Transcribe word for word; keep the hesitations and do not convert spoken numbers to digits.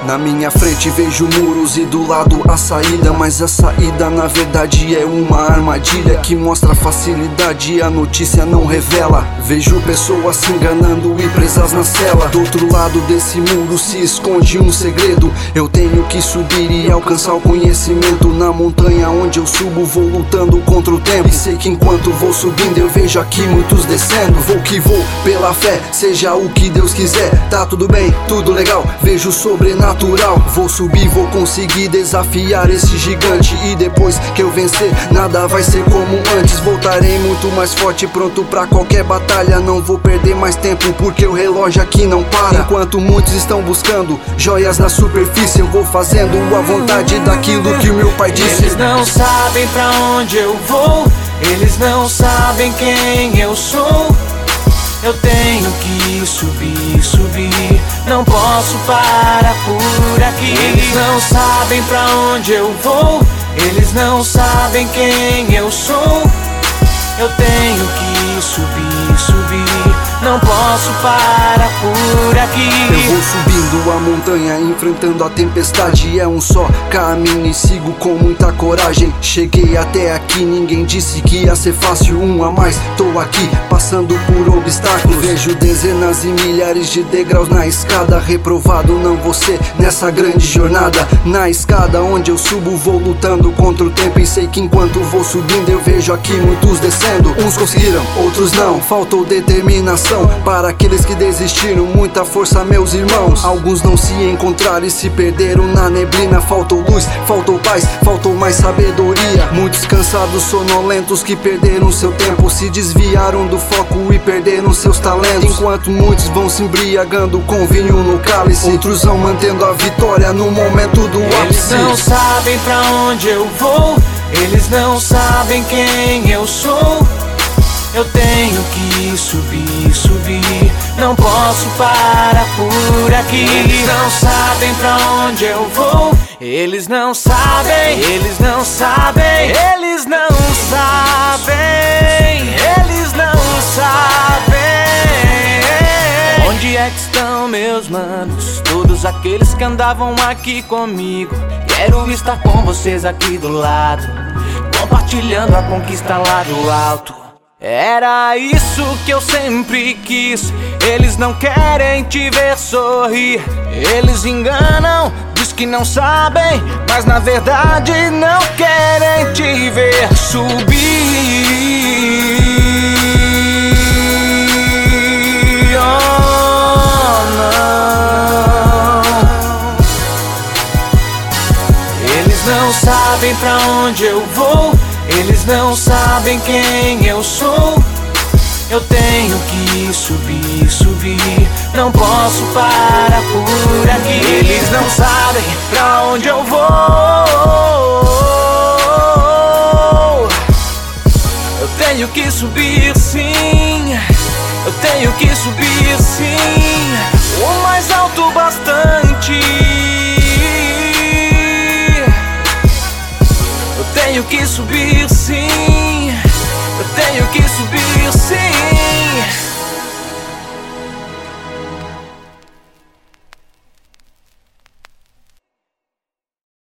Na minha frente vejo muros e do lado a saída, mas a saída na verdade é uma armadilha que mostra facilidade e a notícia não revela. Vejo pessoas se enganando e presas na cela. Do outro lado desse muro se esconde um segredo. Eu tenho que subir e alcançar o conhecimento. Na montanha onde eu subo vou lutando contra o tempo. E sei que enquanto vou subindo eu vejo aqui muitos descendo. Vou que vou pela fé, seja o que Deus quiser. Tá tudo bem, tudo legal, vejo o sobrenatural. Vou subir, vou conseguir desafiar esse gigante. E depois que eu vencer, nada vai ser como antes. Voltarei muito mais forte, pronto pra qualquer batalha. Não vou perder mais tempo porque o relógio aqui não para. Enquanto muitos estão buscando joias na superfície, eu vou fazendo a vontade daquilo que o meu pai disse. Eles não sabem pra onde eu vou, eles não sabem quem eu sou. Eu tenho que subir, subir, não posso parar por aqui. Eles não sabem pra onde eu vou, eles não sabem quem eu sou. Eu tenho que subir, subir, não posso parar por aqui. Eu vou subindo a montanha, enfrentando a tempestade. É um só caminho e sigo com muita coragem. Cheguei até aqui, ninguém disse que ia ser fácil. Um a mais, tô aqui, passando por obstáculos. Vejo dezenas e milhares de degraus na escada. Reprovado não vou ser nessa grande jornada. Na escada onde eu subo vou lutando contra o tempo. E sei que enquanto vou subindo eu vejo aqui muitos descendo. Uns conseguiram, outros não, faltou determinação. Para aqueles que desistiram, muita força meus irmãos. Alguns não se encontraram e se perderam na neblina. Faltou luz, faltou paz, faltou mais sabedoria. Muitos cansados, sonolentos que perderam seu tempo, se desviaram do foco e perderam seus talentos. Enquanto muitos vão se embriagando com vinho no cálice, outros vão mantendo a vitória no momento do ápice. Eles não sabem pra onde eu vou, eles não sabem quem eu sou. Eu tenho que subir, subir, não posso parar por aqui. Eles não sabem pra onde eu vou, eles não sabem, eles não sabem, eles não sabem, eles não sabem. Onde é que estão meus manos? Todos aqueles que andavam aqui comigo. Quero estar com vocês aqui do lado, compartilhando a conquista lá do alto. Era isso que eu sempre quis. Eles não querem te ver sorrir, eles enganam, diz que não sabem, mas na verdade não querem te ver subir. Oh, não. Eles não sabem pra onde eu vou, eles não sabem quem eu sou. Eu tenho que subir, subir, não posso parar por aqui. Eles não sabem pra onde eu vou. Eu tenho que subir sim, eu tenho que subir sim, o mais alto bastante. Eu tenho que subir sim, eu tenho que subir sim.